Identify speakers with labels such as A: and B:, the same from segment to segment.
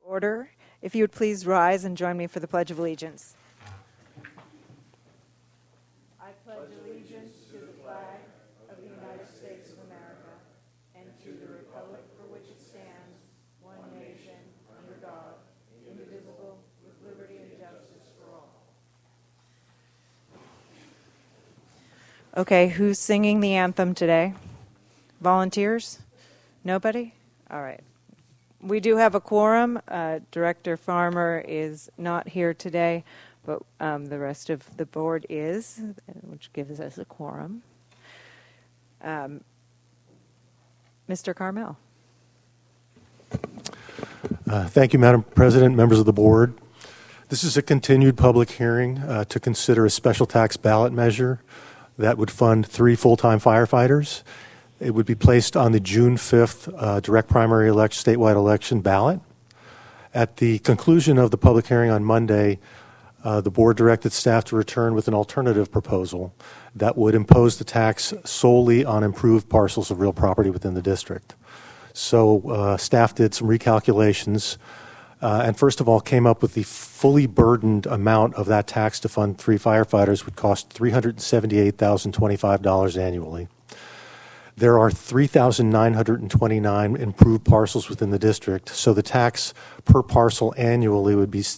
A: Order. If you would please rise and join me for the Pledge of Allegiance. I pledge allegiance to the flag of the United States of America and to the republic for which it stands, one nation, under God, indivisible, with liberty and justice for all. Okay, who's singing the anthem today? Volunteers? Nobody? All right. We do have a quorum. Director Farmer is not here today, but the rest of the board is, which gives us a quorum. Mr. Carmel.
B: Thank you, Madam President, members of the board. This is a continued public hearing to consider a special tax ballot measure that would fund 3 full-time firefighters. It would be placed on the June 5th direct primary statewide election ballot. At the conclusion of the public hearing on Monday, the board directed staff to return with an alternative proposal that would impose the tax solely on improved parcels of real property within the district. So staff did some recalculations and first of all came up with the fully burdened amount of that tax to fund 3 firefighters would cost $378,025 annually. There are 3,929 improved parcels within the district, so the tax per parcel annually would be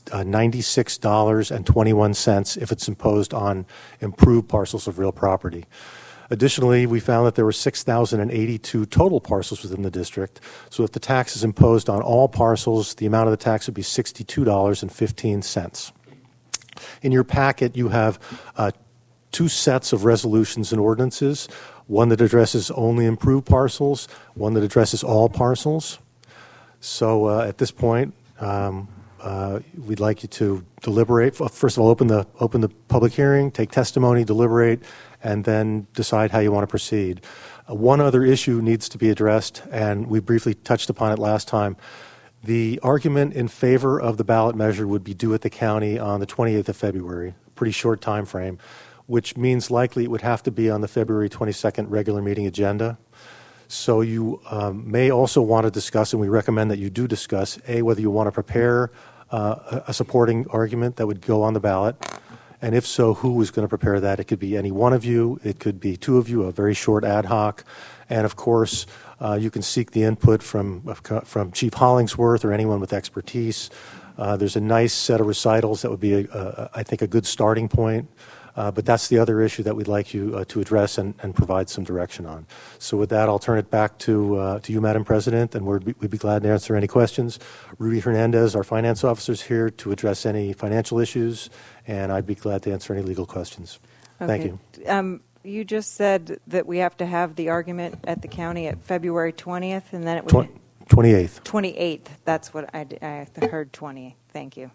B: $96.21 if it's imposed on improved parcels of real property. Additionally, we found that there were 6,082 total parcels within the district, so if the tax is imposed on all parcels, the amount of the tax would be $62.15. In your packet, you have 2 sets of resolutions and ordinances. One that addresses only improved parcels, one that addresses all parcels. So at this point, we'd like you to deliberate. First of all, open the public hearing, take testimony, deliberate, and then decide how you want to proceed. One other issue needs to be addressed, and we briefly touched upon it last time. The argument in favor of the ballot measure would be due at the county on the 28th of February, pretty short time frame, which means likely it would have to be on the February 22nd regular meeting agenda. So you may also want to discuss, and we recommend that you do discuss, A, whether you want to prepare a supporting argument that would go on the ballot, and if so, who is going to prepare that? It could be any one of you, it could be 2 of you, a very short ad hoc, and of course, you can seek the input from Chief Hollingsworth or anyone with expertise. There's a nice set of recitals that would be, I think, a good starting point. But that's the other issue that we'd like you to address and provide some direction on. So with that, I'll turn it back to you, Madam President, and we'd be glad to answer any questions. Rudy Hernandez, our finance officer, is here to address any financial issues, and I'd be glad to answer any legal questions.
A: Okay.
B: Thank you.
A: You just said that we have to have the argument at the county at February 20th, and then it would
B: 28th.
A: 28th. That's what I heard. 20. Thank you.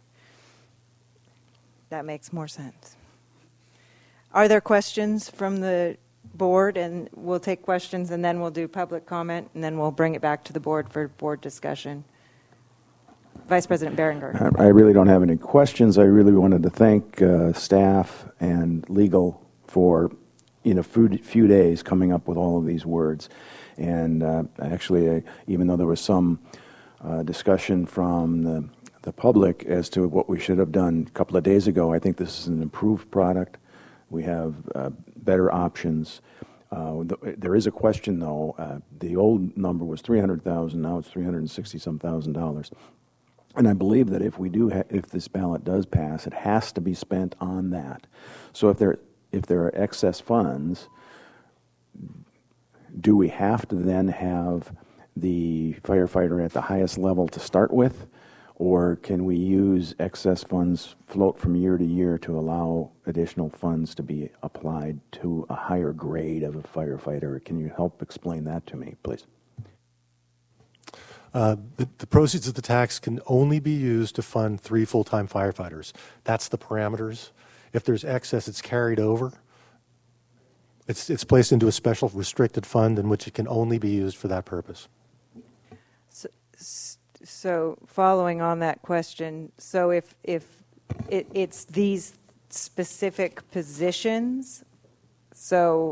A: That makes more sense. Are there questions from the board? And we'll take questions, and then we'll do public comment, and then we'll bring it back to the board for board discussion. Vice President Berenger.
C: I really don't have any questions. I really wanted to thank staff and legal for few days coming up with all of these words. And actually, even though there was some discussion from the public as to what we should have done a couple of days ago, I think this is an improved product. We have better options. There is a question, though. The old number was $300,000. Now it's $360-some thousand. And I believe that if this ballot does pass, it has to be spent on that. So if there are excess funds, do we have to then have the firefighter at the highest level to start with? Or can we use excess funds float from year to year to allow additional funds to be applied to a higher grade of a firefighter? Can you help explain that to me, please?
B: The proceeds of the tax can only be used to fund 3 full-time firefighters. That's the parameters. If there's excess, it's carried over. It's placed into a special restricted fund in which it can only be used for that purpose.
A: So following on that question, so if it's these specific positions,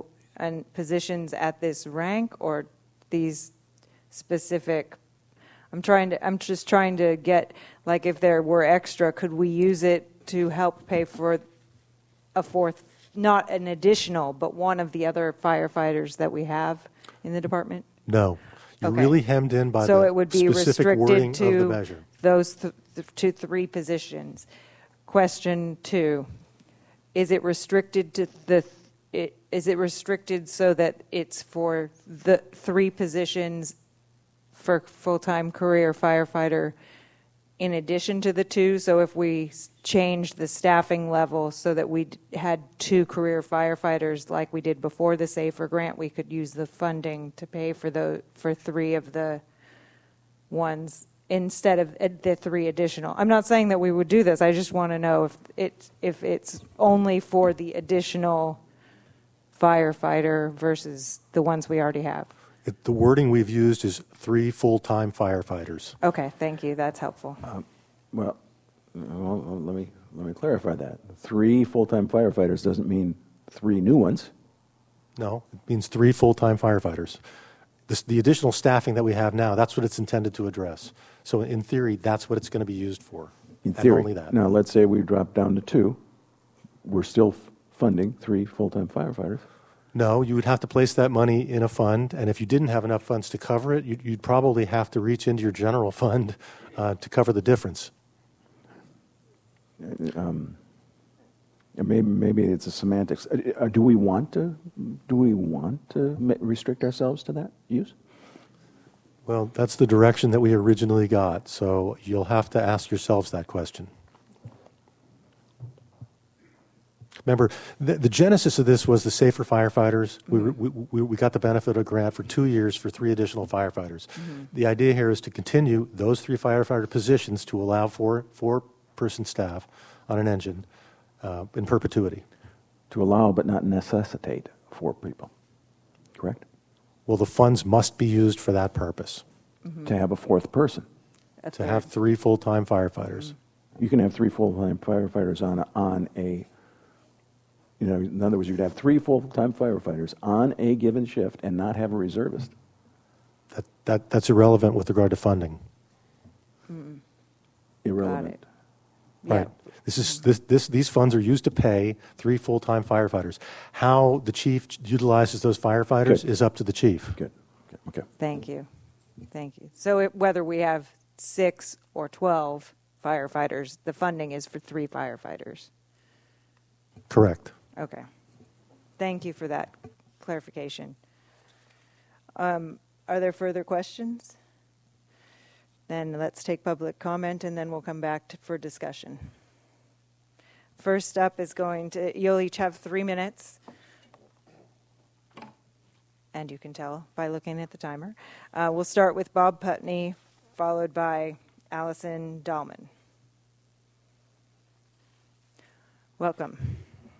A: and positions at this rank, or these specific I'm just trying to get, like, if there were extra, could we use it to help pay for a fourth, not an additional, but one of the other firefighters that we have in the department?
B: No. You're
A: Okay.
B: really hemmed in by
A: So
B: the
A: it would be
B: specific wording
A: restricted
B: of the
A: to
B: measure.
A: those to 3 positions. Question 2: Is it restricted to is it restricted so that it's for the 3 positions for full-time career firefighter in addition to the 2? So if we change the staffing level so that we had 2 career firefighters like we did before the SAFER grant, we could use the funding to pay for 3 of the ones instead of the 3 additional. I'm not saying that we would do this. I just want to know if it's only for the additional firefighter versus the ones we already have.
B: The wording we've used is 3 full-time firefighters.
A: Okay, thank you. That's helpful.
C: Well, let me clarify that. 3 full-time firefighters doesn't mean 3 new ones.
B: No, it means 3 full-time firefighters. The additional staffing that we have now, that's what it's intended to address. So in theory, that's what it's going to be used for.
C: In
B: and
C: theory.
B: only that.
C: Now, let's say we drop down to 2. We're still funding 3 full-time firefighters.
B: No, you would have to place that money in a fund, and if you didn't have enough funds to cover it, you'd probably have to reach into your general fund to cover the difference.
C: Maybe it's a semantics. Do we want to restrict ourselves to that use?
B: Well, that's the direction that we originally got, so you'll have to ask yourselves that question. Remember, the genesis of this was the SAFER firefighters. We got the benefit of a grant for 2 years for 3 additional firefighters. Mm-hmm. The idea here is to continue those 3 firefighter positions to allow for 4-person staff on an engine in perpetuity.
C: To allow but not necessitate 4 people, correct?
B: Well, the funds must be used for that purpose.
C: Mm-hmm. To have a 4th person.
B: To have 3 full-time firefighters.
C: Mm-hmm. You can have 3 full-time firefighters on a... in other words, you could have 3 full-time firefighters on a given shift and not have a reservist.
B: That's irrelevant with regard to funding.
A: Mm.
C: Irrelevant.
B: Right.
A: Yeah.
B: These funds are used to pay 3 full-time firefighters. How the chief utilizes those firefighters is up to the chief.
C: Good. Okay.
A: Thank you. So whether we have 6 or 12 firefighters, the funding is for 3 firefighters.
B: Correct.
A: Okay. Thank you for that clarification. Are there further questions? Then let's take public comment, and then we'll come back for discussion. First up is you'll each have 3 minutes. And you can tell by looking at the timer. We'll start with Bob Putney, followed by Allison Dahlman. Welcome.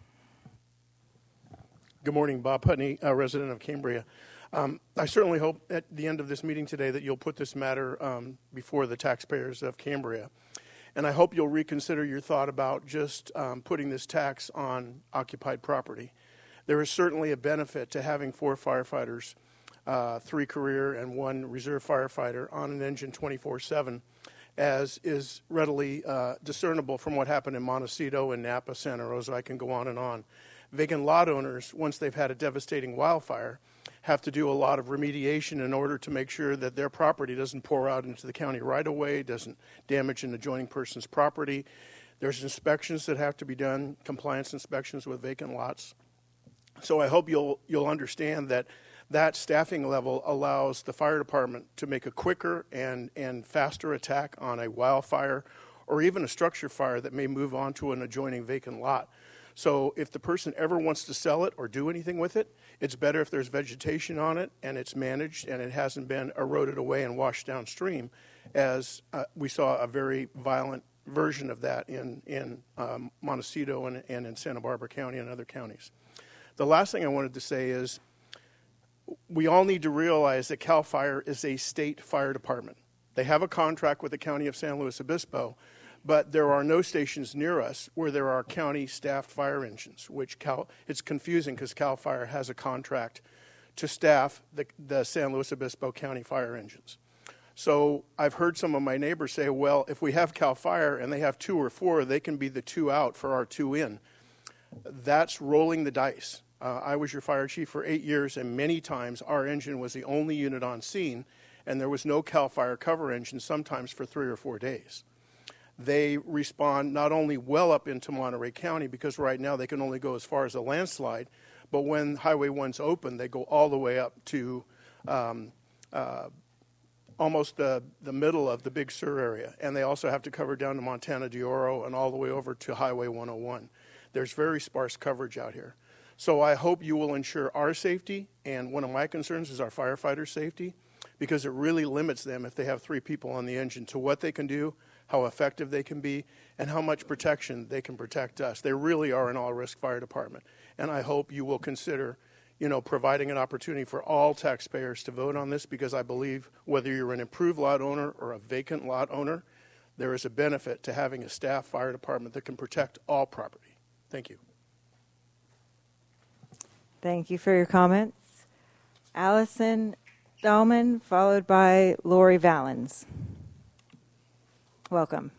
D: Good morning, Bob Putney, a resident of Cambria. I certainly hope at the end of this meeting today that you'll put this matter before the taxpayers of Cambria. And I hope you'll reconsider your thought about just putting this tax on occupied property. There is certainly a benefit to having 4 firefighters, 3 career and 1 reserve firefighter on an engine 24/7, as is readily discernible from what happened in Montecito and Napa, Santa Rosa. I can go on and on. Vacant lot owners, once they've had a devastating wildfire, have to do a lot of remediation in order to make sure that their property doesn't pour out into the county right-of-way, doesn't damage an adjoining person's property. There's inspections that have to be done, compliance inspections with vacant lots. So I hope you'll understand that staffing level allows the fire department to make a quicker and faster attack on a wildfire or even a structure fire that may move on to an adjoining vacant lot. So if the person ever wants to sell it or do anything with it, it's better if there's vegetation on it and it's managed and it hasn't been eroded away and washed downstream, as we saw a very violent version of that in Montecito and in Santa Barbara County and other counties. The last thing I wanted to say is we all need to realize that CAL FIRE is a state fire department. They have a contract with the County of San Luis Obispo, but there are no stations near us where there are county-staffed fire engines, it's confusing because CAL FIRE has a contract to staff the San Luis Obispo County fire engines. So I've heard some of my neighbors say, well, if we have CAL FIRE and they have 2 or 4, they can be the 2 out for our 2 in. That's rolling the dice. I was your fire chief for 8 years, and many times our engine was the only unit on scene, and there was no CAL FIRE cover engine, sometimes for 3 or 4 days. They respond not only well up into Monterey County, because right now they can only go as far as a landslide, but when Highway 1's open, they go all the way up to almost the middle of the Big Sur area, and they also have to cover down to Montana de Oro and all the way over to Highway 101. There's very sparse coverage out here. So I hope you will ensure our safety, and one of my concerns is our firefighters' safety, because it really limits them if they have 3 people on the engine to what they can do, how effective they can be, and how much protection they can protect us. They really are an all-risk fire department, and I hope you will consider, providing an opportunity for all taxpayers to vote on this, because I believe whether you're an improved lot owner or a vacant lot owner, there is a benefit to having a staff fire department that can protect all property. Thank you.
A: Thank you for your comments. Allison Dahlman, followed by Lori Valens. Welcome.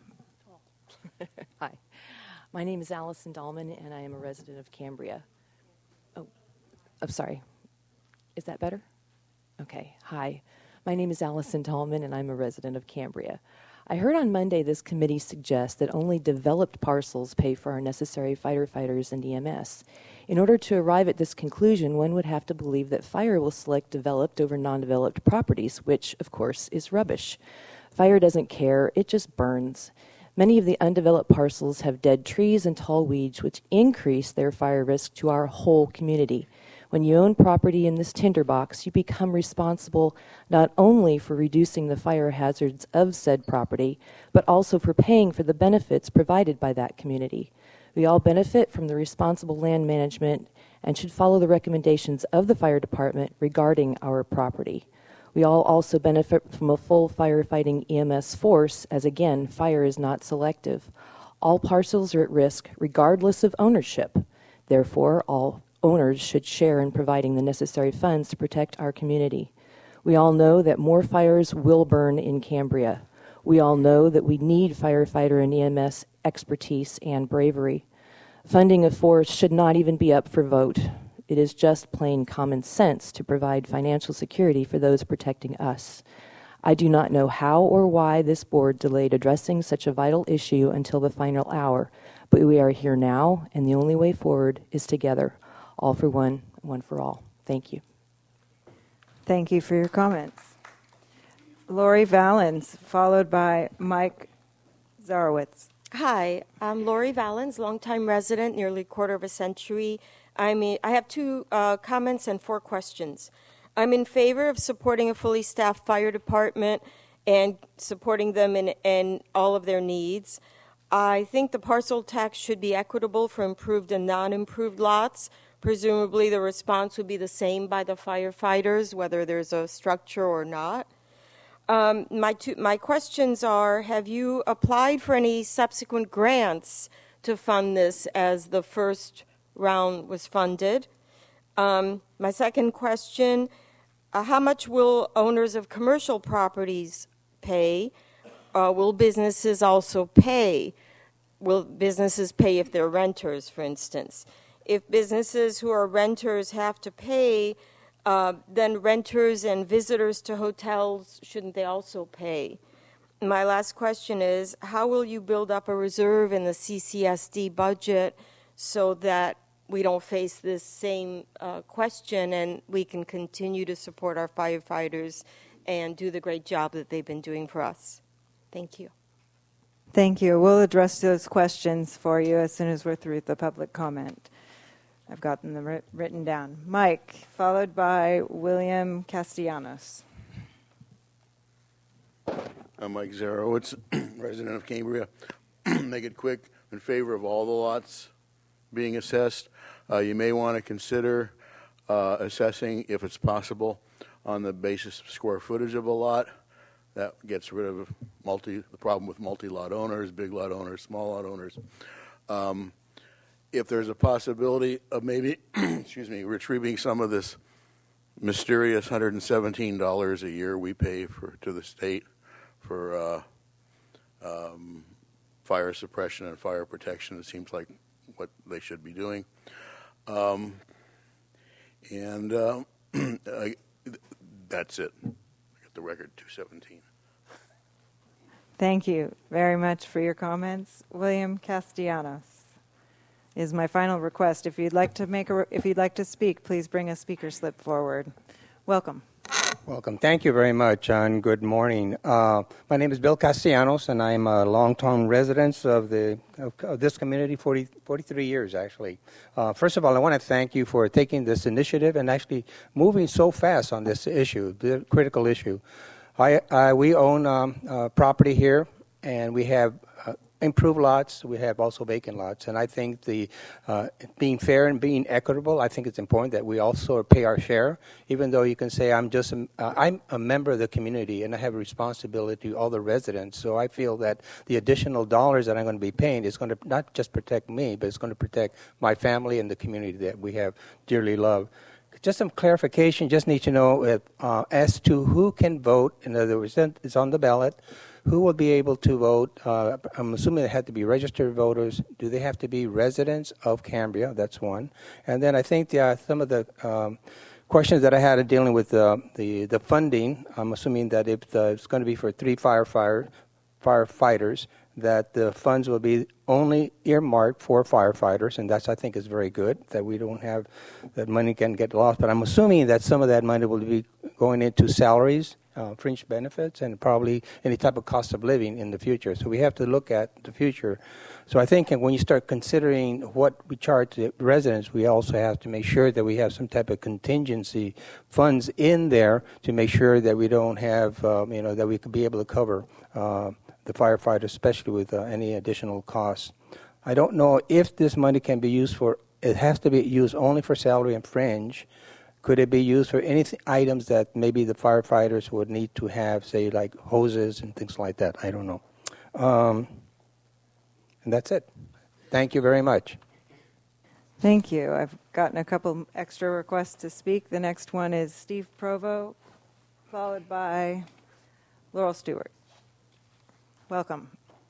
E: Hi. My name is Allison Dahlman, and I am a resident of Cambria. Oh, I'm sorry. Is that better? Okay. Hi. My name is Allison Dahlman, and I'm a resident of Cambria. I heard on Monday this committee suggest that only developed parcels pay for our necessary firefighters and EMS. In order to arrive at this conclusion, one would have to believe that fire will select developed over non-developed properties, which, of course, is rubbish. Fire doesn't care, it just burns. Many of the undeveloped parcels have dead trees and tall weeds, which increase their fire risk to our whole community. When you own property in this tinderbox, you become responsible not only for reducing the fire hazards of said property, but also for paying for the benefits provided by that community. We all benefit from the responsible land management and should follow the recommendations of the fire department regarding our property. We all also benefit from a full firefighting EMS force, as again, fire is not selective. All parcels are at risk regardless of ownership. Therefore, all owners should share in providing the necessary funds to protect our community. We all know that more fires will burn in Cambria. We all know that we need firefighter and EMS expertise and bravery. Funding of force should not even be up for vote. It is just plain common sense to provide financial security for those protecting us. I do not know how or why this board delayed addressing such a vital issue until the final hour, but we are here now, and the only way forward is together. All for one, one for all. Thank you.
A: Thank you for your comments. Lori Valens, followed by Mike Zarowitz.
F: Hi, I'm Lori Valens, longtime resident, nearly a quarter of a century. I have 2 comments and 4 questions. I'm in favor of supporting a fully staffed fire department and supporting them in all of their needs. I think the parcel tax should be equitable for improved and non-improved lots. Presumably the response would be the same by the firefighters, whether there's a structure or not. My questions are, have you applied for any subsequent grants to fund this as the first round was funded? My second question, how much will owners of commercial properties pay? Will businesses also pay? Will businesses pay if they're renters, for instance? If businesses who are renters have to pay, then renters and visitors to hotels, shouldn't they also pay? My last question is, how will you build up a reserve in the CCSD budget so that we don't face this same question and we can continue to support our firefighters and do the great job that they've been doing for us? Thank you.
A: Thank you. We'll address those questions for you as soon as we're through with the public comment. I've gotten them written down. Mike, followed by William Castellanos.
G: I'm Mike Zarowitz, resident of Cambria. Make it quick. In favor of all the lots being assessed. You may want to consider assessing, if it's possible, on the basis of square footage of a lot. That gets rid of the problem with multi-lot owners, big lot owners, small lot owners. If there's a possibility of maybe, retrieving some of this mysterious $117 a year we pay to the state for fire suppression and fire protection. It seems like what they should be doing. That's it. I got the record 217.
A: Thank you very much for your comments. William Castellanos is my final request. If you'd like to speak, please bring a speaker slip forward. Welcome.
H: Welcome. Thank you very much, and good morning. My name is Bill Castellanos, and I'm a long-term resident of this community, 43 years, actually. First of all, I want to thank you for taking this initiative and actually moving so fast on this issue, the critical issue. We own property here, and we have improved lots. We have also vacant lots, and I think being fair and being equitable, I think it's important that we also pay our share. Even though you can say I'm a member of the community and I have a responsibility to all the residents. So I feel that the additional dollars that I'm going to be paying is going to not just protect me, but it's going to protect my family and the community that we have dearly loved. Just some clarification. Just need to know as to who can vote. In other words, it's on the ballot. Who will be able to vote? I'm assuming they have to be registered voters. Do they have to be residents of Cambria? That's one. And then I think some of the questions that I had dealing with the funding, I'm assuming that if it's going to be for 3 firefighters, that the funds will be only earmarked for firefighters, and that's, I think, is very good, that we don't have that money can get lost. But I'm assuming that some of that money will be going into salaries, fringe benefits, and probably any type of cost of living in the future. So we have to look at the future. So I think when you start considering what we charge the residents, we also have to make sure that we have some type of contingency funds in there to make sure that we don't have, that we could be able to cover the firefighters, especially with any additional costs. I don't know if this money can be used it has to be used only for salary and fringe. Could it be used for any items that maybe the firefighters would need to have, say, like hoses and things like that? I don't know. And that's it. Thank you very much.
A: Thank you. I've gotten a couple extra requests to speak. The next one is Steve Provo, followed by Laurel Stewart. Welcome.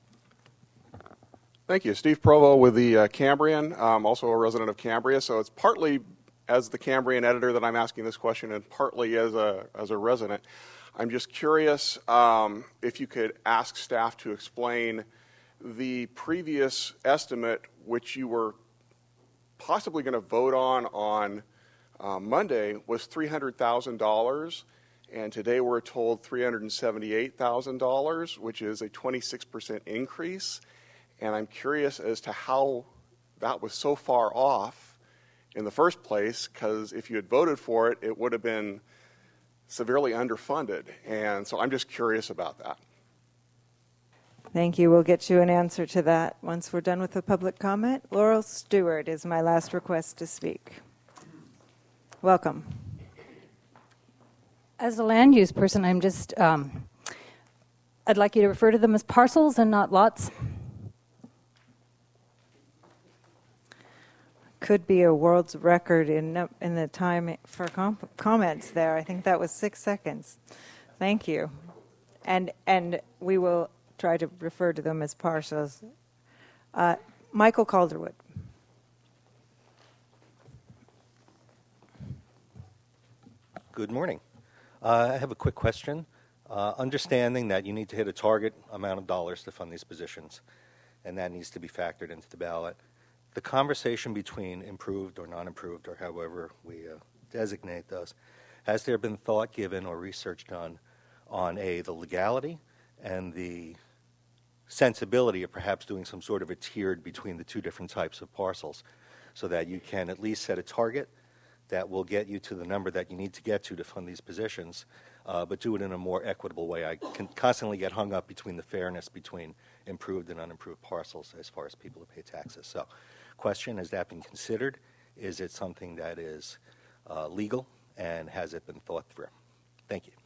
I: Thank you. Steve Provo with the Cambrian. I'm also a resident of Cambria, so it's partly as the Cambrian editor that I'm asking this question and partly as a resident. I'm just curious if you could ask staff to explain the previous estimate, which you were possibly going to vote on Monday, was $300,000. And today we're told $378,000, which is a 26% increase. And I'm curious as to how that was so far off in the first place, because if you had voted for it, it would have been severely underfunded. And so I'm just curious about that.
A: Thank you. We'll get you an answer to that once we're done with the public comment. Laurel Stewart is my last request to speak. Welcome.
J: As a land use person, I'm just, I'd like you to refer to them as parcels and not lots.
A: Could be a world's record in the time for comments there. I think that was 6 seconds. Thank you. And we will try to refer to them as parcels. Michael Calderwood.
K: Good morning. I have a quick question. Understanding that you need to hit a target amount of dollars to fund these positions, and that needs to be factored into the ballot. The conversation between improved or non-improved, or however we designate those, has there been thought given or research done on the legality and the sensibility of perhaps doing some sort of a tiered between the two different types of parcels, so that you can at least set a target that will get you to the number that you need to get to fund these positions, but do it in a more equitable way. I can constantly get hung up between the fairness between improved and unimproved parcels as far as people who pay taxes. So, question, has that been considered? Is it something that is legal, and has it been thought through? Thank you.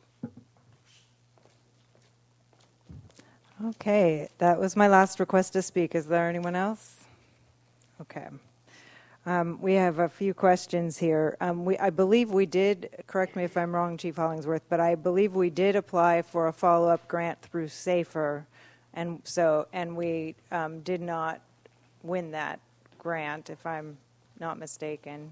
A: Okay, that was my last request to speak. Is there anyone else? Okay. We have a few questions here. I believe we did, correct me if I'm wrong, Chief Hollingsworth, but I believe we did apply for a follow-up grant through SAFER, and we did not win that grant, if I'm not mistaken.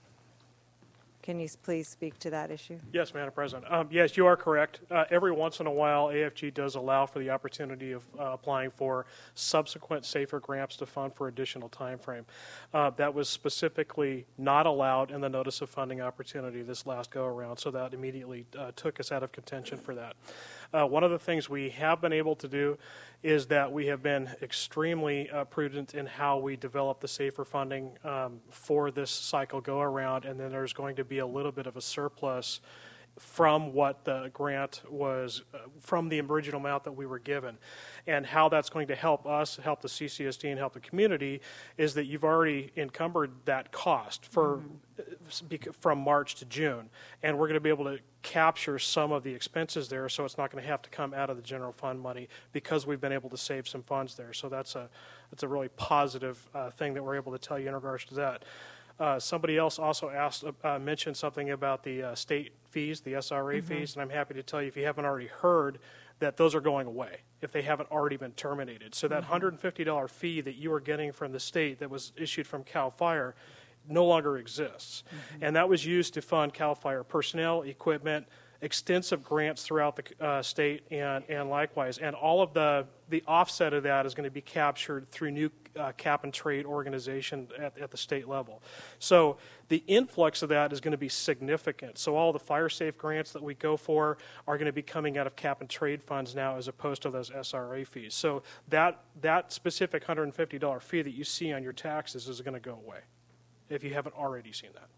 A: Can you please speak to that issue?
L: Yes, Madam President. Yes, you are correct. Every once in a while, AFG does allow for the opportunity of applying for subsequent SAFER grants to fund for additional time frame. That was specifically not allowed in the notice of funding opportunity this last go-around, so that immediately took us out of contention for that. One of the things we have been able to do is that we have been extremely prudent in how we develop the SAFER funding for this cycle go-around, and then there's going to be a little bit of a surplus from what the grant was, from the original amount that we were given. And how that's going to help us, help the CCSD, and help the community is that you've already encumbered that cost for from March to June. And we're going to be able to capture some of the expenses there, so it's not going to have to come out of the general fund money because we've been able to save some funds there. So that's a really positive thing that we're able to tell you in regards to that. Somebody else also mentioned something about the state fees, the SRA fees, and I'm happy to tell you, if you haven't already heard, that those are going away if they haven't already been terminated. So that $150 fee that you were getting from the state that was issued from CAL FIRE no longer exists. And that was used to fund CAL FIRE personnel, equipment, extensive grants throughout the state, and likewise. And all of the offset of that is going to be captured through new cap and trade organization at the state level. So the influx of that is going to be significant. So all the fire safe grants that we go for are going to be coming out of cap and trade funds now, as opposed to those SRA fees. So that specific $150 fee that you see on your taxes is going to go away, if you haven't already seen that.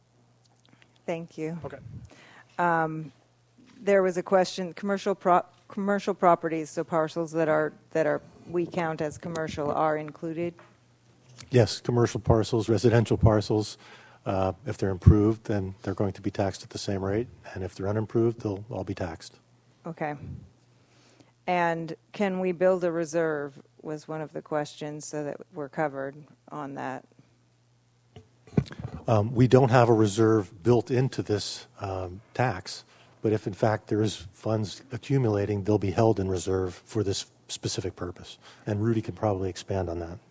A: Thank you.
L: Okay.
A: There was a question, commercial properties, so parcels that are we count as commercial, are included?
B: Yes, commercial parcels, residential parcels, if they're improved, then they're going to be taxed at the same rate, and if they're unimproved, they'll all be taxed.
A: Okay. And can we build a reserve was one of the questions, so that we're covered on that.
B: We don't have a reserve built into this tax, but if in fact there is funds accumulating, they'll be held in reserve for this specific purpose. And Rudy can probably expand on that.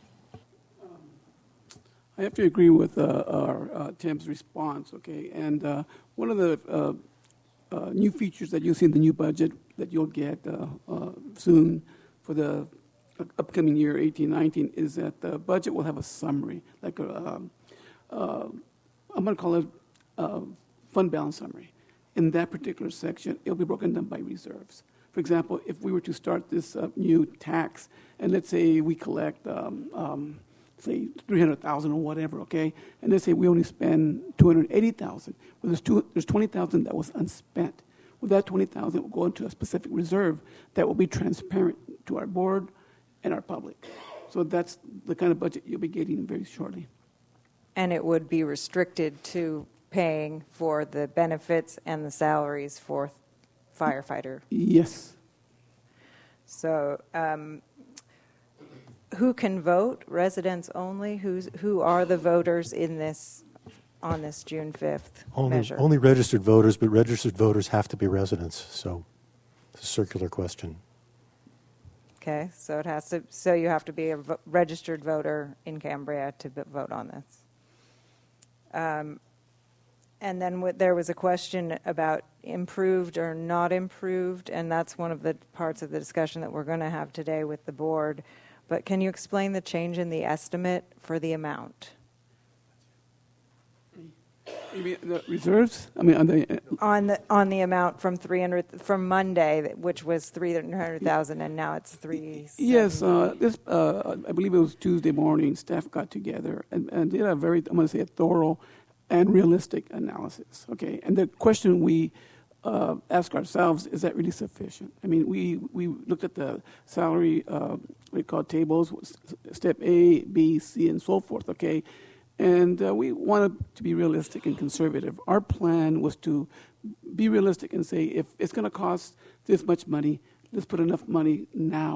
M: I have to agree with Tim's response, okay? And one of the new features that you'll see in the new budget that you'll get soon for the upcoming year, 18-19, is that the budget will have a summary, like I'm going to call it fund balance summary. In that particular section, it'll be broken down by reserves. For example, if we were to start this new tax, and let's say we collect, say, $300,000 or whatever, okay, and let's say we only spend $280,000. Well, there's $20,000 that was unspent. Well, that $20,000 will go into a specific reserve that will be transparent to our board and our public. So that's the kind of budget you'll be getting very shortly.
A: And it would be restricted to paying for the benefits and the salaries for firefighter.
M: Yes.
A: So who can vote? Residents only? Who are the voters in this on this June 5th measure?
B: Only registered voters, but registered voters have to be residents. So it's a circular question.
A: Okay, so it has to. So you have to be a registered voter in Cambria to vote on this. And then there was a question about improved or not improved, and that's one of the parts of the discussion that we're going to have today with the board. But can you explain the change in the estimate for the amount?
M: You mean the reserves? I mean
A: on the amount from 300 from Monday, which was 300,000, and now it's 370.
M: Yes, this I believe it was Tuesday morning. Staff got together and did a very, I'm going to say, a thorough and realistic analysis. Okay, and the question we ask ourselves, is that really sufficient? I mean, we looked at the salary we call tables, step A, B, C, and so forth. Okay. And we wanted to be realistic and conservative. Our plan was to be realistic and say, if it's going to cost this much money, let's put enough money now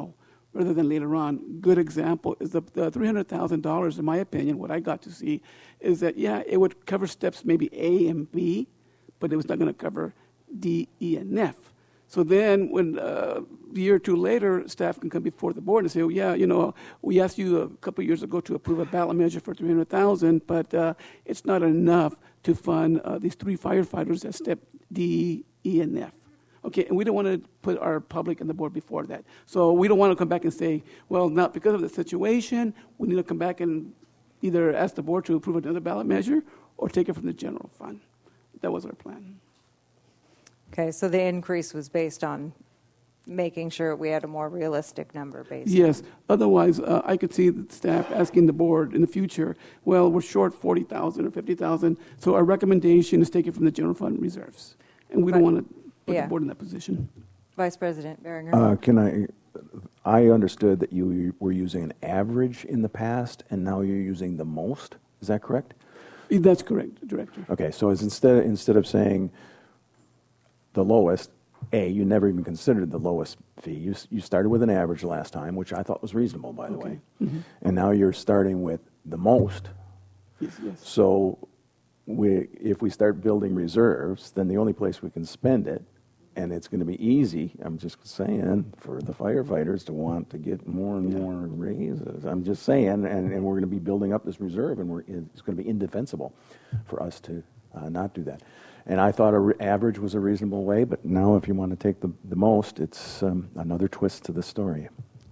M: rather than later on. Good example is the $300,000, in my opinion, what I got to see is that, yeah, it would cover steps maybe A and B, but it was not going to cover D, E, and F. So then when a year or two later, staff can come before the board and say, oh, yeah, we asked you a couple of years ago to approve a ballot measure for $300,000, but it's not enough to fund these 3 firefighters at step D, E, and F. Okay, and we don't want to put our public and the board before that. So we don't want to come back and say, well, not because of the situation, we need to come back and either ask the board to approve another ballot measure or take it from the general fund. That was our plan.
A: Okay, so the increase was based on making sure we had a more realistic number, basically.
M: Yes. Otherwise, I could see the staff asking the board in the future, well, we're short 40,000 or 50,000, so our recommendation is take it from the general fund reserves. And we don't want to put the board in that position.
A: Vice President Berenger.
C: I understood that you were using an average in the past, and now you're using the most. Is that correct?
M: That's correct, Director.
C: Okay, so instead of saying the lowest, you never even considered the lowest fee. You started with an average last time, which I thought was reasonable, by the way. Mm-hmm. And now you're starting with the most.
M: Yes.
C: So if we start building reserves, then the only place we can spend it, and it's going to be easy, I'm just saying, for the firefighters to want to get more and more raises. I'm just saying, and we're going to be building up this reserve, and it's going to be indefensible for us to not do that. And I thought an average was a reasonable way, but now if you want to take the most, it's another twist to the story.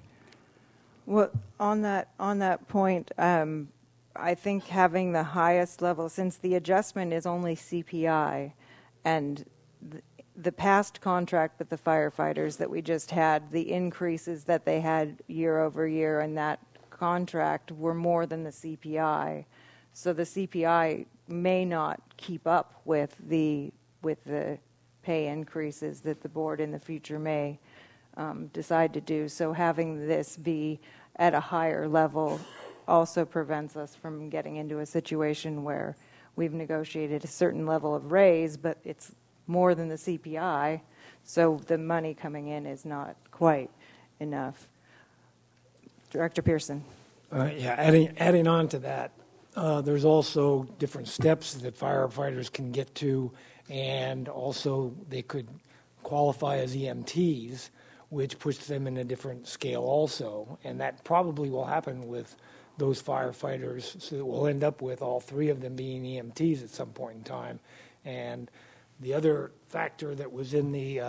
A: Well, on that point, I think having the highest level, since the adjustment is only CPI, and the past contract with the firefighters that we just had, the increases that they had year over year in that contract were more than the CPI. So the CPI may not keep up with the pay increases that the board in the future may decide to do. So having this be at a higher level also prevents us from getting into a situation where we've negotiated a certain level of raise, but it's more than the CPI, so the money coming in is not quite enough. Director Pearson.
N: Adding on to that, there's also different steps that firefighters can get to, and also they could qualify as EMTs, which puts them in a different scale also, and that probably will happen with those firefighters, so that we'll end up with all 3 of them being EMTs at some point in time. And the other factor that was in the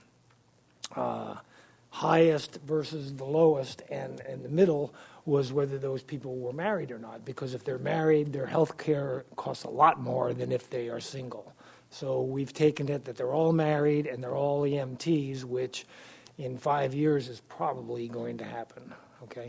N: highest versus the lowest and the middle was whether those people were married or not, because if they're married, their health care costs a lot more than if they are single. So we've taken it that they're all married and they're all EMTs, which in 5 years is probably going to happen, okay?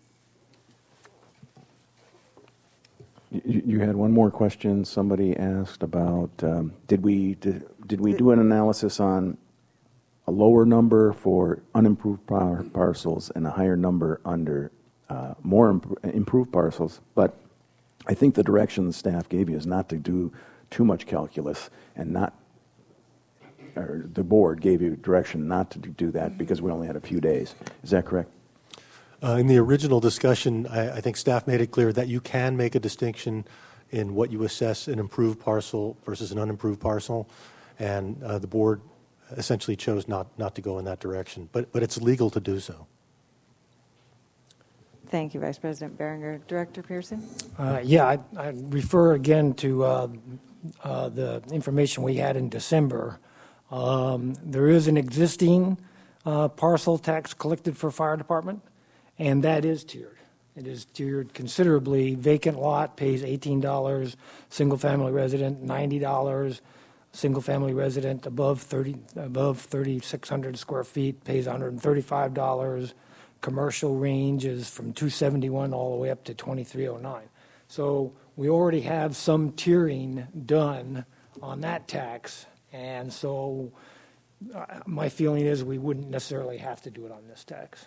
C: You had one more question. Somebody asked about did we do an analysis on a lower number for unimproved parcels and a higher number under more improved parcels? But I think the direction the staff gave you is not to do too much calculus, and or the board gave you direction not to do that because we only had a few days. Is that correct?
B: In the original discussion, I think staff made it clear that you can make a distinction in what you assess an improved parcel versus an unimproved parcel, and the board essentially chose not to go in that direction. But it's legal to do so.
A: Thank you, Vice President Berenger. Director Pearson?
N: I refer again to the information we had in December. There is an existing parcel tax collected for fire department, and that is tiered. It is tiered considerably. Vacant lot pays $18, single-family resident $90, single-family resident above 3,600 square feet pays $135. Commercial range is from $271 all the way up to $2,309. So we already have some tiering done on that tax, and so my feeling is we wouldn't necessarily have to do it on this tax.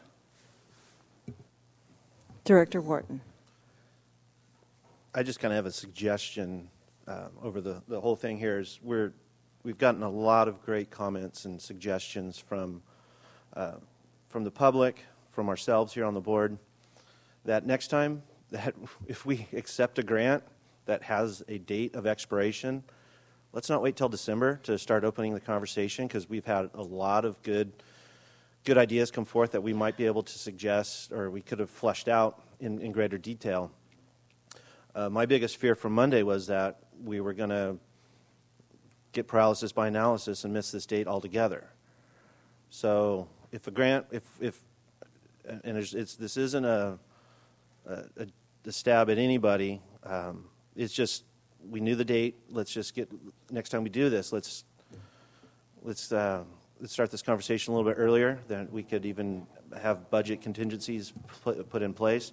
A: Director Wharton.
O: I just kind of have a suggestion over the whole thing here. Is we've gotten a lot of great comments and suggestions from the public, from ourselves here on the board that next time that if we accept a grant that has a date of expiration, let's not wait till December to start opening the conversation, because we've had a lot of good ideas come forth that we might be able to suggest or we could have fleshed out in greater detail. My biggest fear from Monday was that we were going to get paralysis by analysis and miss this date altogether. So if a grant, this isn't a stab at anybody. It's just we knew the date. Let's just get next time we do this. Let's start this conversation a little bit earlier. Then we could even have budget contingencies put in place.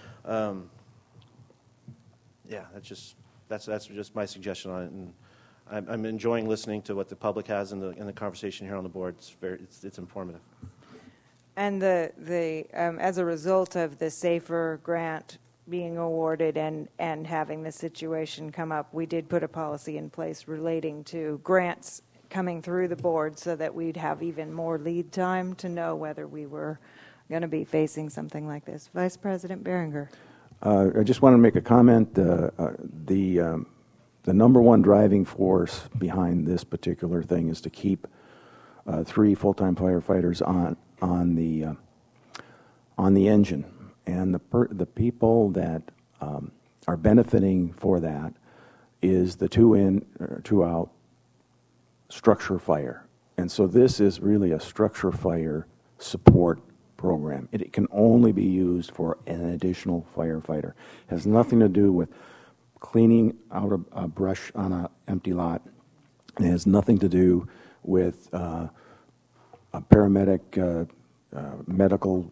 O: That's just my suggestion on it. And I'm enjoying listening to what the public has in the conversation here on the board. It's informative.
A: And as a result of the SAFER grant being awarded and having this situation come up, we did put a policy in place relating to grants coming through the board so that we'd have even more lead time to know whether we were going to be facing something like this. Vice President Behringer.
C: I just want to make a comment. The number one driving force behind this particular thing is to keep 3 full-time firefighters on the engine, and the people that are benefiting for that is the 2 in, 2 out structure fire, and so this is really a structure fire support program. It can only be used for an additional firefighter. It has nothing to do with cleaning out a brush on an empty lot. It has nothing to do with a paramedic medical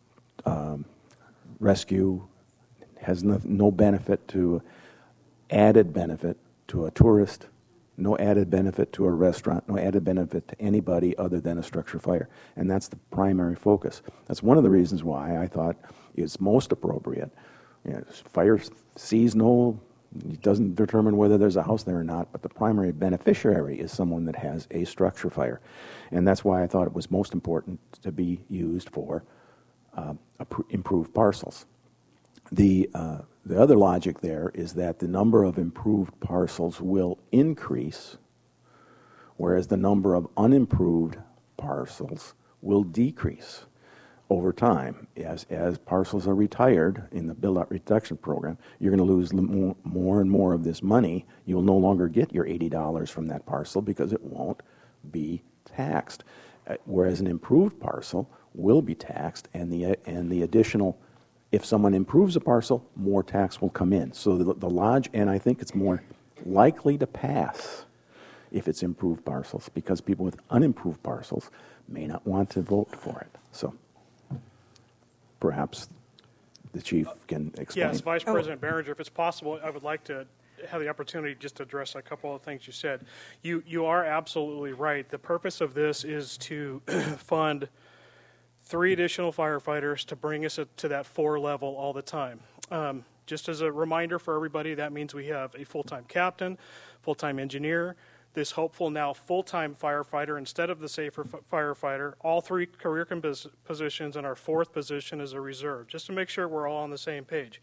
C: rescue. It has no benefit to added benefit to a tourist, no added benefit to a restaurant, no added benefit to anybody other than a structure fire. And that's the primary focus. That's one of the reasons why I thought it's most appropriate. Fire seasonal, it doesn't determine whether there's a house there or not, but the primary beneficiary is someone that has a structure fire. And that's why I thought it was most important to be used for improved parcels. The other logic there is that the number of improved parcels will increase, whereas the number of unimproved parcels will decrease over time. As parcels are retired in the build-out reduction program, you're going to lose more and more of this money. You'll no longer get your $80 from that parcel because it won't be taxed, whereas an improved parcel will be taxed, and the additional, if someone improves a parcel, more tax will come in. So the lodge, and I think it's more likely to pass if it's improved parcels, because people with unimproved parcels may not want to vote for it. So perhaps the chief can explain.
L: Yes, Vice President Behringer, if it's possible, I would like to have the opportunity just to address a couple of things you said. You are absolutely right. The purpose of this is to fund 3 additional firefighters to bring us to that 4 level all the time. Just as a reminder for everybody, that means we have a full-time captain, full-time engineer, this hopeful now full-time firefighter instead of the SAFER firefighter, all 3 career positions, and our 4th position is a reserve, just to make sure we're all on the same page.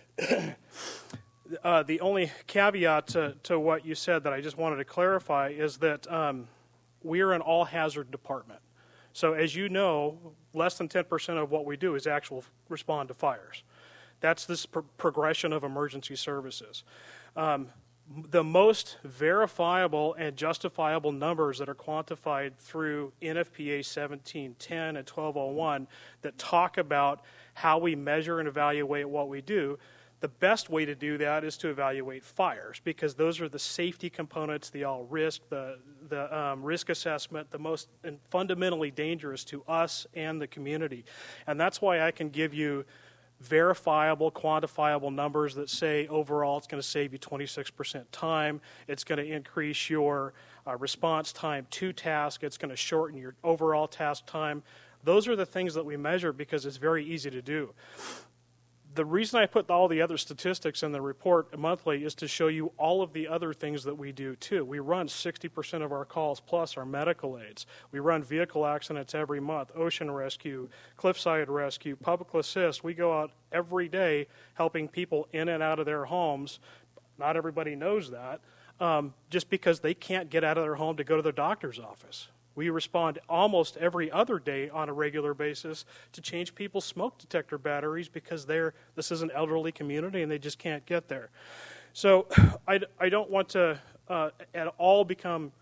L: The only caveat to what you said that I just wanted to clarify is that we are an all-hazard department. So as you know, less than 10% of what we do is actual respond to fires. That's this progression of emergency services. The most verifiable and justifiable numbers that are quantified through NFPA 1710 and 1201 that talk about how we measure and evaluate what we do, the best way to do that is to evaluate fires, because those are the safety components, the all risk, the risk assessment, the most and fundamentally dangerous to us and the community. And that's why I can give you verifiable, quantifiable numbers that say overall it's going to save you 26% time, it's going to increase your response time to task, it's going to shorten your overall task time. Those are the things that we measure because it's very easy to do. The reason I put all the other statistics in the report monthly is to show you all of the other things that we do too. We run 60% of our calls plus our medical aids. We run vehicle accidents every month, ocean rescue, cliffside rescue, public assist. We go out every day helping people in and out of their homes. Not everybody knows that, just because they can't get out of their home to go to their doctor's office. We respond almost every other day on a regular basis to change people's smoke detector batteries because this is an elderly community and they just can't get there. So I don't want to at all become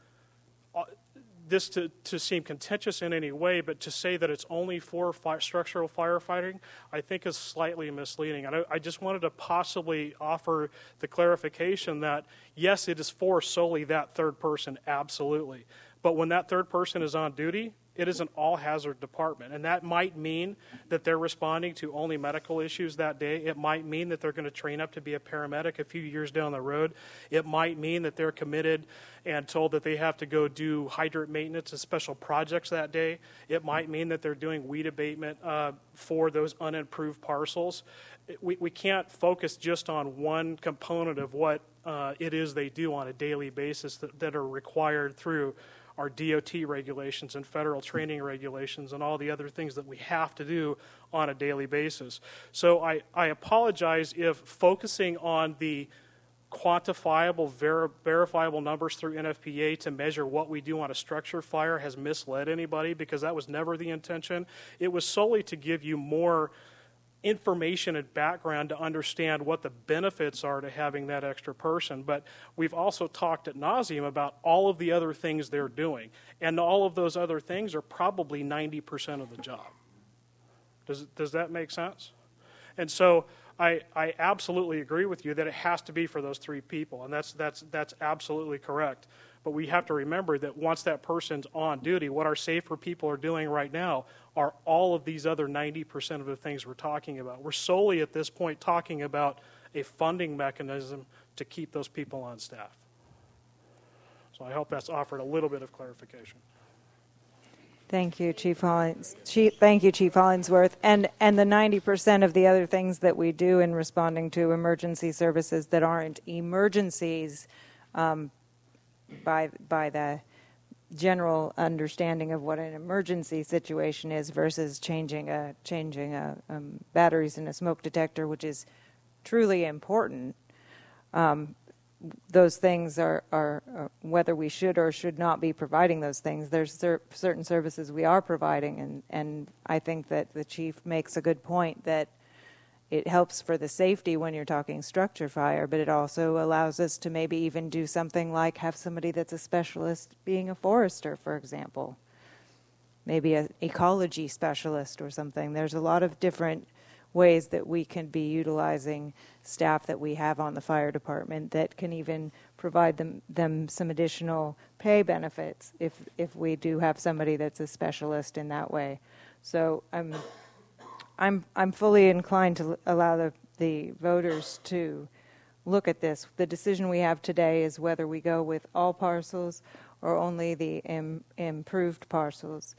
L: this to seem contentious in any way, but to say that it's only for structural firefighting, I think is slightly misleading. And I just wanted to possibly offer the clarification that, yes, it is for solely that third person, absolutely. But when that third person is on duty, it is an all-hazard department. And that might mean that they're responding to only medical issues that day. It might mean that they're going to train up to be a paramedic a few years down the road. It might mean that they're committed and told that they have to go do hydrant maintenance and special projects that day. It might mean that they're doing weed abatement for those unimproved parcels. We can't focus just on one component of what it is they do on a daily basis that are required through our DOT regulations and federal training regulations and all the other things that we have to do on a daily basis. So I apologize if focusing on the quantifiable, verifiable numbers through NFPA to measure what we do on a structure fire has misled anybody, because that was never the intention. It was solely to give you more information and background to understand what the benefits are to having that extra person. But we've also talked ad nauseum about all of the other things they're doing. And all of those other things are probably 90% of the job. Does that make sense? And so I absolutely agree with you that it has to be for those three people, and that's absolutely correct. But we have to remember that once that person's on duty, what our safer people are doing right now are all of these other 90% of the things we're talking about. We're solely at this point talking about a funding mechanism to keep those people on staff. So I hope that's offered a little bit of clarification.
A: Thank you, Chief Hollins. Thank you, Chief Hollingsworth. And the 90% of the other things that we do in responding to emergency services that aren't emergencies, by the general understanding of what an emergency situation is versus changing batteries in a smoke detector, which is truly important. Those things are whether we should or should not be providing those things. There's certain services we are providing, and I think that the chief makes a good point that it helps for the safety when you're talking structure fire, but it also allows us to maybe even do something like have somebody that's a specialist being a forester, for example. Maybe an ecology specialist or something. There's a lot of different ways that we can be utilizing staff that we have on the fire department that can even provide them some additional pay benefits if we do have somebody that's a specialist in that way. So I'm fully inclined to allow the voters to look at this. The decision we have today is whether we go with all parcels or only the improved parcels.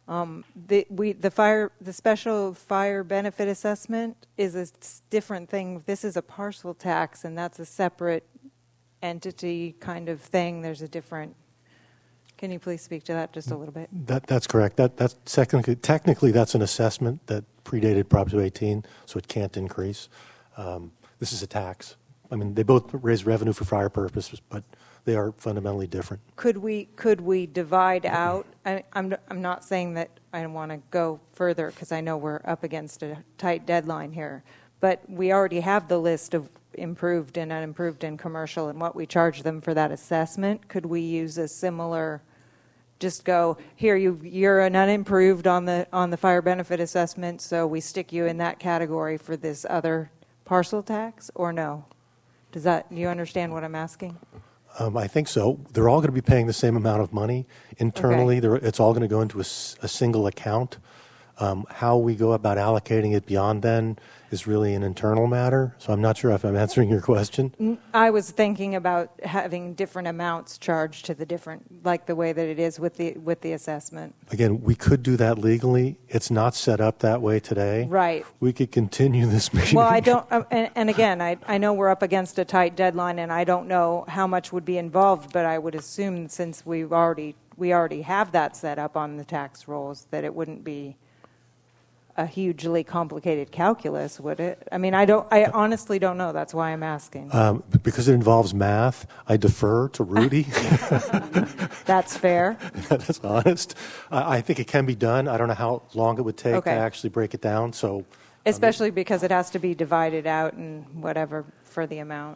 A: The special fire benefit assessment is a different thing. This is a parcel tax, and that's a separate entity kind of thing. There's a different. Can you please speak to that just a little bit?
B: That's correct. That's technically that's an assessment that predated Prop 218, so it can't increase. This is a tax. I mean, they both raise revenue for fire purposes, but they are fundamentally different.
A: Could we divide out? I'm not saying that I want to go further because I know we're up against a tight deadline here, but we already have the list of improved and unimproved and commercial and what we charge them for that assessment. Could we use a similar? Just go here. You're an unimproved on the fire benefit assessment, so we stick you in that category for this other parcel tax, or no? Do you understand what I'm asking?
B: I think so. They're all going to be paying the same amount of money internally.
A: Okay.
B: It's all going to go into a single account. How we go about allocating it beyond then is really an internal matter. So I'm not sure if I'm answering your question.
A: I was thinking about having different amounts charged to the different, like the way that it is with the assessment.
B: Again, we could do that legally. It's not set up that way today.
A: Right.
B: We could continue this meeting.
A: Well, I don't, and again, I know we're up against a tight deadline, and I don't know how much would be involved, but I would assume since we already have that set up on the tax rolls, that it wouldn't be a hugely complicated calculus, would it? I mean, I honestly don't know. That's why I'm asking.
B: Because it involves math, I defer to Rudy.
A: That's fair.
B: That's honest. I think it can be done. I don't know how long it would take to actually break it down. So,
A: especially because it has to be divided out and whatever for the amount.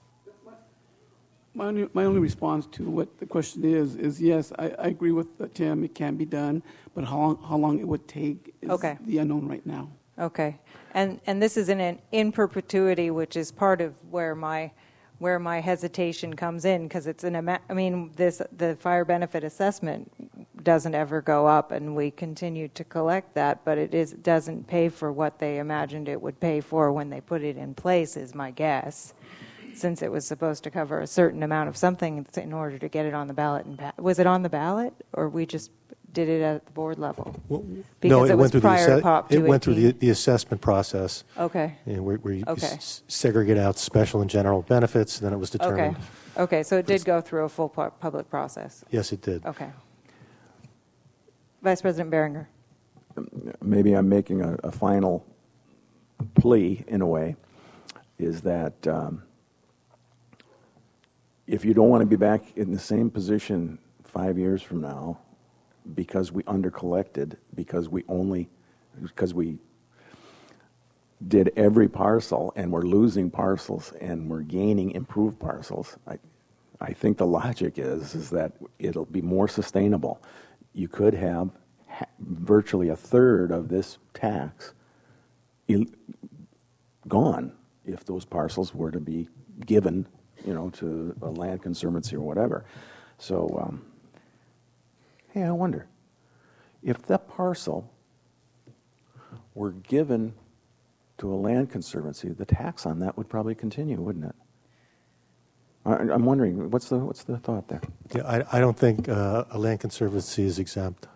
M: My only response to what the question is yes, I agree with Tim. It can be done, but how long it would take is the unknown right now. Okay,
A: and this is in perpetuity, which is part of where my hesitation comes in, because it's the fire benefit assessment doesn't ever go up, and we continue to collect that, but it doesn't pay for what they imagined it would pay for when they put it in place, is my guess. Since it was supposed to cover a certain amount of something in order to get it on the ballot. Was it on the ballot, or we just did it at the board level?
B: Because it went through the assessment process.
A: Okay.
B: Where you segregate out special and general benefits, and then it was determined.
A: Okay, so it did go through a full public process.
B: Yes, it did.
A: Okay. Vice President Beringer.
C: Maybe I'm making a final plea, in a way, is that if you don't want to be back in the same position 5 years from now because we undercollected, because we did every parcel and we're losing parcels and we're gaining improved parcels, I think the logic is that it'll be more sustainable. You could have virtually a third of this tax gone if those parcels were to be given to a land conservancy or whatever. So, hey, I wonder, if the parcel were given to a land conservancy, the tax on that would probably continue, wouldn't it? I'm wondering, what's the thought there?
B: Yeah, I don't think a land conservancy is exempt.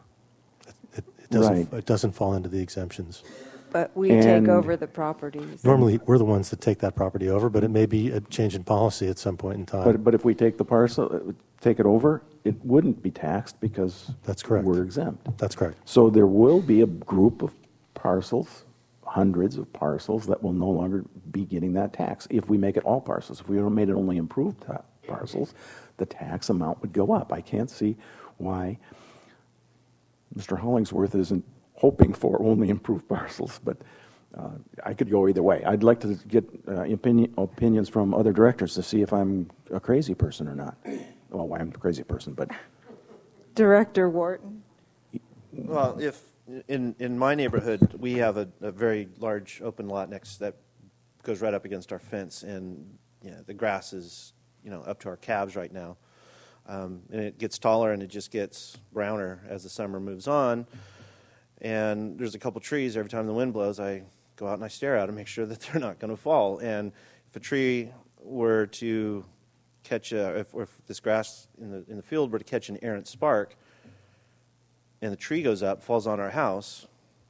B: It doesn't fall into the exemptions.
A: But we take over the properties.
B: Normally, we're the ones that take that property over, but it may be a change in policy at some point in time.
C: But if we take the parcel, take it over, it wouldn't be taxed because
B: that's correct.
C: We're exempt.
B: That's correct.
C: So there will be a group of parcels, hundreds of parcels, that will no longer be getting that tax if we make it all parcels. If we made it only improved parcels, the tax amount would go up. I can't see why Mr. Hollingsworth isn't hoping for only improved parcels, but I could go either way. I'd like to get opinions from other directors to see if I'm a crazy person or not. Well, I'm a crazy person, but...
A: Director Wharton?
O: Well, if in my neighborhood, we have a very large open lot that goes right up against our fence, and the grass is up to our calves right now. And it gets taller and it just gets browner as the summer moves on. And there's a couple trees. Every time the wind blows, I go out and I stare at them, make sure that they're not going to fall. And if a tree were to catch if this grass in the field were to catch an errant spark, and the tree goes up, falls on our house,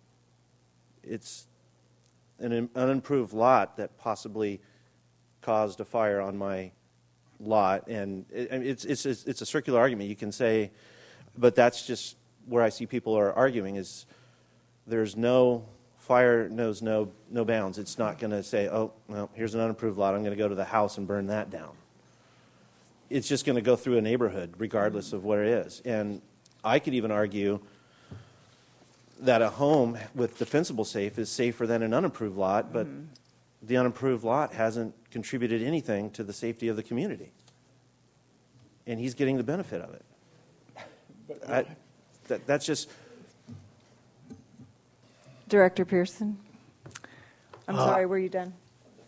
O: it's an unimproved lot that possibly caused a fire on my lot. And it's a circular argument. You can say, but that's just where I see people are arguing is. There's fire knows no bounds. It's not going to say, oh, well, here's an unimproved lot. I'm going to go to the house and burn that down. It's just going to go through a neighborhood regardless of where it is. And I could even argue that a home with defensible safe is safer than an unimproved lot, but the unimproved lot hasn't contributed anything to the safety of the community. And he's getting the benefit of it. That's just...
A: Director Pearson? I'm sorry, were you done?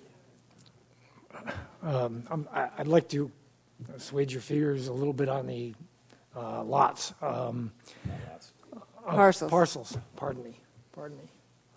N: I'd like to assuage your fears a little bit on the lots.
A: Parcels.
N: Parcels, pardon me. Pardon me.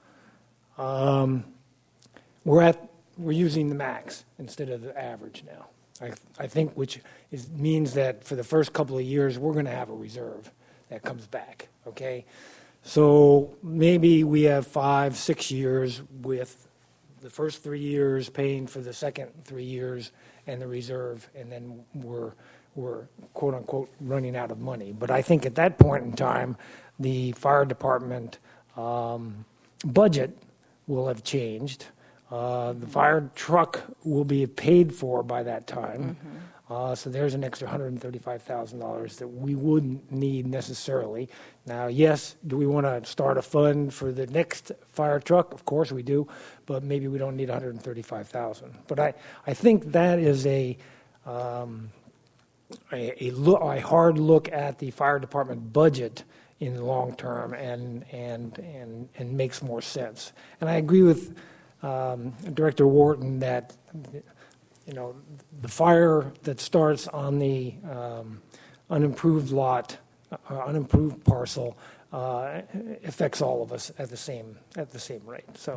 N: We're using the max instead of the average now. I think means that for the first couple of years we're going to have a reserve that comes back. Okay, so maybe we have 5-6 years with the first 3 years paying for the second 3 years and the reserve, and then we're quote unquote running out of money. But I think at that point in time, the fire department budget will have changed. The fire truck will be paid for by that time. So there's an extra $135,000 that we wouldn't need necessarily. Now, yes, do we want to start a fund for the next fire truck? Of course we do, but maybe we don't need $135,000. But I think that is a hard look at the fire department budget in the long term and makes more sense. And I agree with Director Wharton that the fire that starts on the unimproved lot, unimproved parcel, affects all of us at the same rate. So,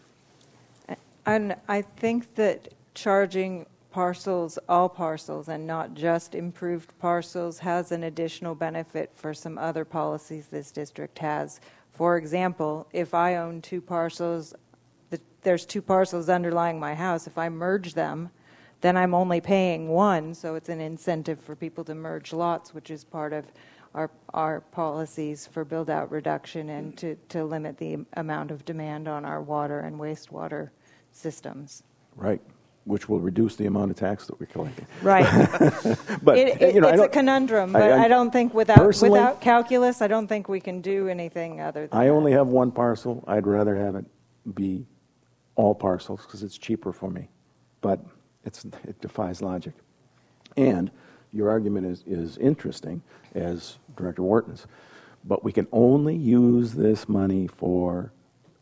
A: and I think that charging all parcels, and not just improved parcels, has an additional benefit for some other policies this district has. For example, if I own 2 parcels, there's 2 parcels underlying my house. If I merge them, then I'm only paying 1, so it's an incentive for people to merge lots, which is part of our policies for build-out reduction and to limit the amount of demand on our water and wastewater systems.
C: Right, which will reduce the amount of tax that we're collecting.
A: Right.
C: But
A: it's a conundrum, but I don't think without calculus, I don't think we can do anything other than
C: I
A: that.
C: only have 1 parcel. I'd rather have it be all parcels because it's cheaper for me. But it defies logic. And your argument is interesting, as Director Wharton's, but we can only use this money for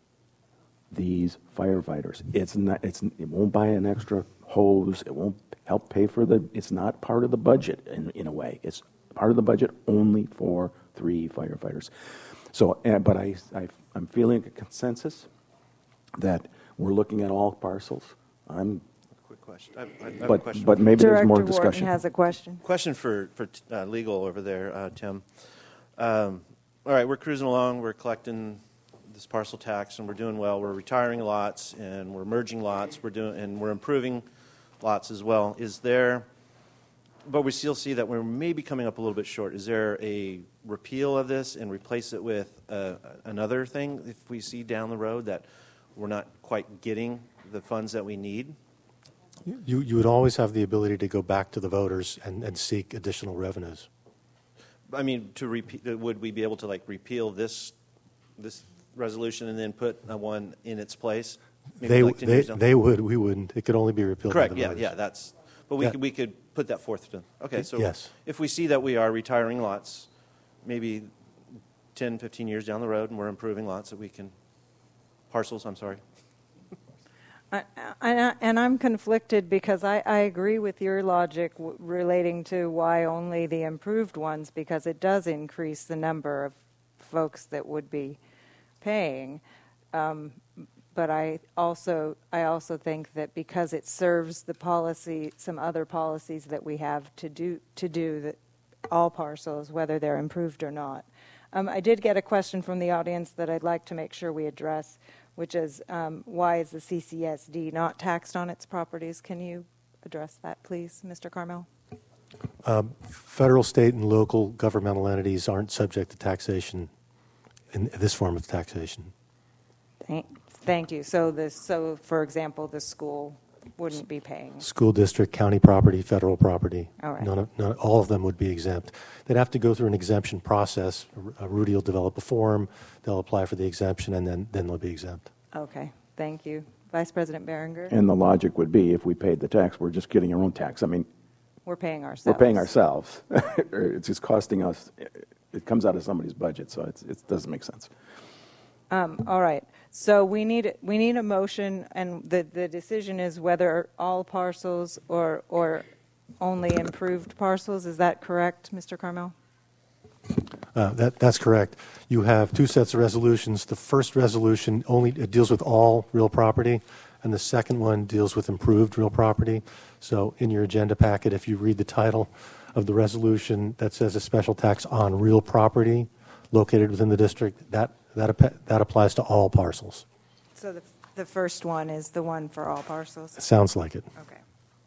C: these firefighters. It won't buy an extra hose. It won't help pay for it's not part of the budget in a way. It's part of the budget only for 3 firefighters. So, but I'm feeling a consensus that we're looking at all parcels.
O: Quick question. I have a question.
C: But maybe there's more
A: Director
C: discussion.
A: Wharton has a question.
O: Question for legal over there, Tim. All right, we're cruising along. We're collecting this parcel tax, and we're doing well. We're retiring lots, and we're merging lots. We're improving lots as well. But we still see that we're maybe coming up a little bit short. Is there a repeal of this and replace it with another thing if we see down the road that we're not quite getting the funds that we need?
B: You would always have the ability to go back to the voters and seek additional revenues.
O: I mean, would we be able to repeal this resolution and then put one in its place?
B: They would. We wouldn't. It could only be repealed.
O: Correct.
B: By the voters.
O: That's. But we could put that forth. Okay. So
B: yes.
O: If we see that we are retiring lots, maybe 10, 15 years down the road, and we're improving lots that we can parcels. I'm sorry.
A: And I'm conflicted because I agree with your logic relating to why only the improved ones, because it does increase the number of folks that would be paying. But I also think that because it serves the policy, some other policies that we have to do that all parcels, whether they're improved or not. I did get a question from the audience that I'd like to make sure we address, which is why is the CCSD not taxed on its properties? Can you address that, please, Mr. Carmel?
B: Federal, state, and local governmental entities aren't subject to taxation in this form of taxation.
A: Thank you. So for example, the school wouldn't be paying.
B: School district, county property, federal property.
A: All right.
B: All of them would be exempt. They'd have to go through an exemption process. Rudy will develop a form. They'll apply for the exemption, and then they'll be exempt.
A: Okay. Thank you. Vice President Berenger?
C: And the logic would be if we paid the tax, we're just getting our own tax. I mean,
A: we're paying ourselves.
C: We're paying ourselves. It's just costing us. It comes out of somebody's budget, so it doesn't make sense.
A: All right. So we need a motion, and the decision is whether all parcels or only improved parcels. Is that correct, Mr. Carmel?
B: That's correct. You have two sets of resolutions. The first resolution it deals with all real property, and the second one deals with improved real property. So in your agenda packet, if you read the title of the resolution that says a special tax on real property located within the district, that applies to all parcels.
A: So the first one is the one for all parcels?
B: It sounds like it.
A: Okay.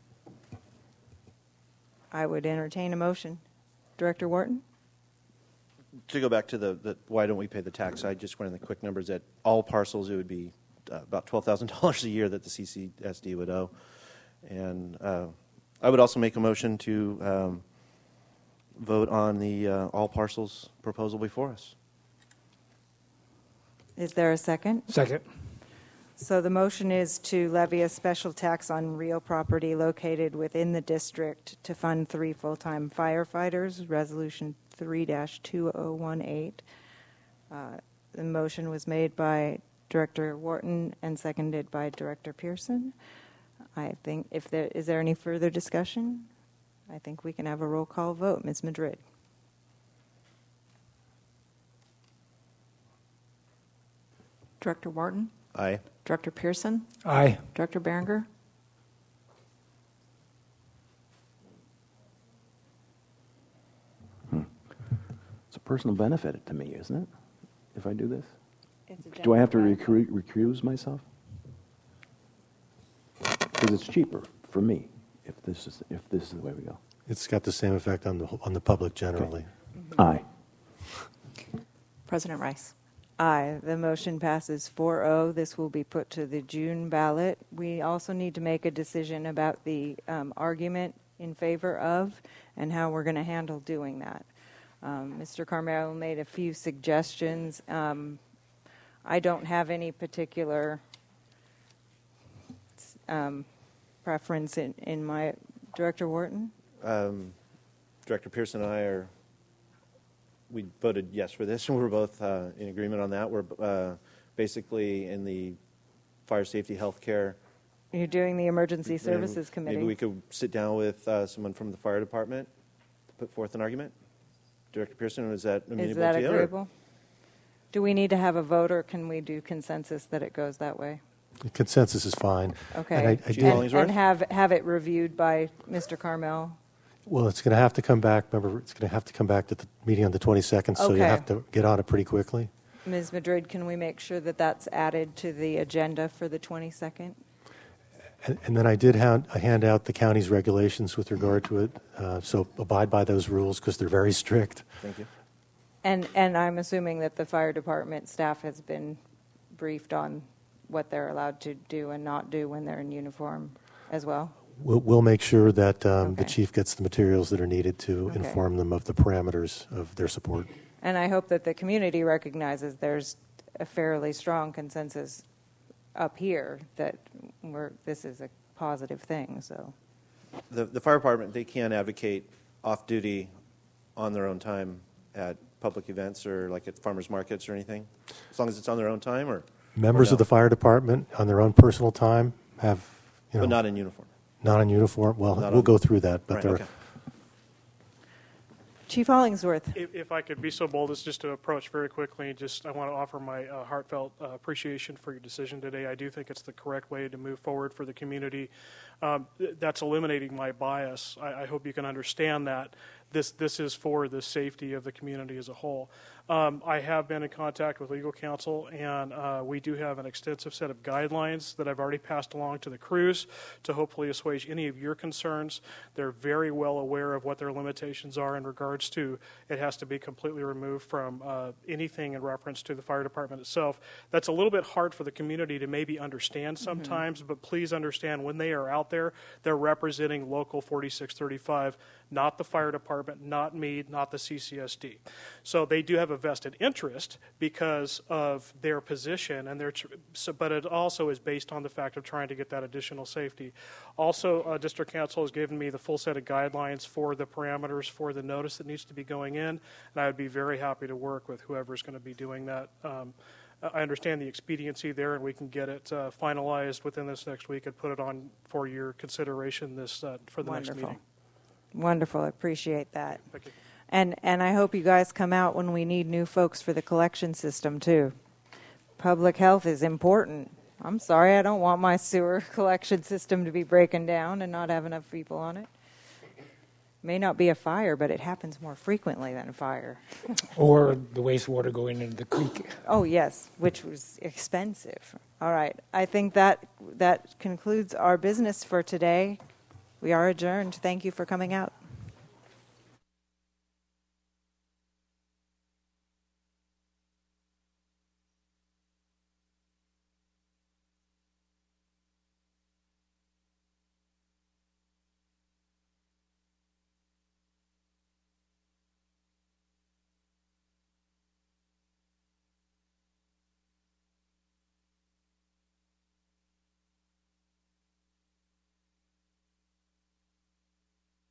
A: I would entertain a motion. Director Wharton?
O: To go back to the why don't we pay the tax, I just went in the quick numbers. At all parcels, it would be about $12,000 a year that the CCSD would owe. And I would also make a motion to vote on the all parcels proposal before us.
A: Is there a second?
N: Second.
A: So the motion is to levy a special tax on real property located within the district to fund 3 full-time firefighters, Resolution 3-2018. The motion was made by Director Wharton and seconded by Director Pearson. I think is there any further discussion? I think we can have a roll call vote. Ms. Madrid.
P: Director Wharton?
O: Aye.
P: Director Pearson?
N: Aye.
P: Director Berenger?
C: It's a personal benefit to me, isn't it, if I do this? Do I have to recuse myself? Because it's cheaper for me if this is the way we go.
B: It's got the same effect on the public generally.
C: Okay. Aye.
P: President Rice?
A: Aye. The motion passes 4-0. This will be put to the June ballot. We also need to make a decision about the argument in favor of and how we're going to handle doing that. Mr. Carmelo made a few suggestions. I don't have any particular preference in my... Director Wharton?
O: Director Pearson and we voted yes for this, and we're both in agreement on that. We're basically in the fire safety healthcare.
A: You're doing the Emergency Services Committee.
O: Maybe we could sit down with someone from the fire department to put forth an argument. Director Pearson, is that amenable to you?
A: Is that agreeable? Do we need to have a vote, or can we do consensus that it goes that way?
B: The consensus is fine.
A: Okay. And have it reviewed by Mr. Carmel?
B: Well, it's going to have to come back. Remember, it's going to have to come back to the meeting on the 22nd, so you have to get on it pretty quickly.
A: Ms. Madrid, can we make sure that that's added to the agenda for the 22nd?
B: And then I did hand out the county's regulations with regard to it, so abide by those rules because they're very strict.
O: Thank you.
A: And I'm assuming that the fire department staff has been briefed on what they're allowed to do and not do when they're in uniform as well?
B: We'll make sure that the chief gets the materials that are needed to inform them of the parameters of their support.
A: And I hope that the community recognizes there's a fairly strong consensus up here that this is a positive thing. So,
O: the fire department, they can advocate off-duty on their own time at public events or like at farmers markets or anything, as long as it's on their own time, or
B: members of the fire department on their own personal time have,
O: but not in uniform.
B: Not in uniform. Well, we'll go through that, but
O: right,
A: Chief Hollingsworth.
L: If I could be so bold as just to approach very quickly, I want to offer my heartfelt appreciation for your decision today. I do think it's the correct way to move forward for the community. That's eliminating my bias. I hope you can understand that. This is for the safety of the community as a whole. I have been in contact with legal counsel, and we do have an extensive set of guidelines that I've already passed along to the crews to hopefully assuage any of your concerns. They're very well aware of what their limitations are in regards to it has to be completely removed from anything in reference to the fire department itself. That's a little bit hard for the community to maybe understand sometimes, but please understand when they are out there, they're representing Local 4635, not the fire department, not me, not the CCSD. So they do have a vested interest because of their position, and but it also is based on the fact of trying to get that additional safety. Also, District Council has given me the full set of guidelines for the parameters for the notice that needs to be going in, and I would be very happy to work with whoever's going to be doing that. I understand the expediency there, and we can get it finalized within this next week and put it on for your consideration for the next meeting.
A: Wonderful. I appreciate that.
L: Thank you.
A: And I hope you guys come out when we need new folks for the collection system, too. Public health is important. I'm sorry, I don't want my sewer collection system to be breaking down and not have enough people on it. May not be a fire, but it happens more frequently than a fire.
N: Or the wastewater going into the creek.
A: Oh, yes, which was expensive. All right, I think that concludes our business for today. We are adjourned. Thank you for coming out.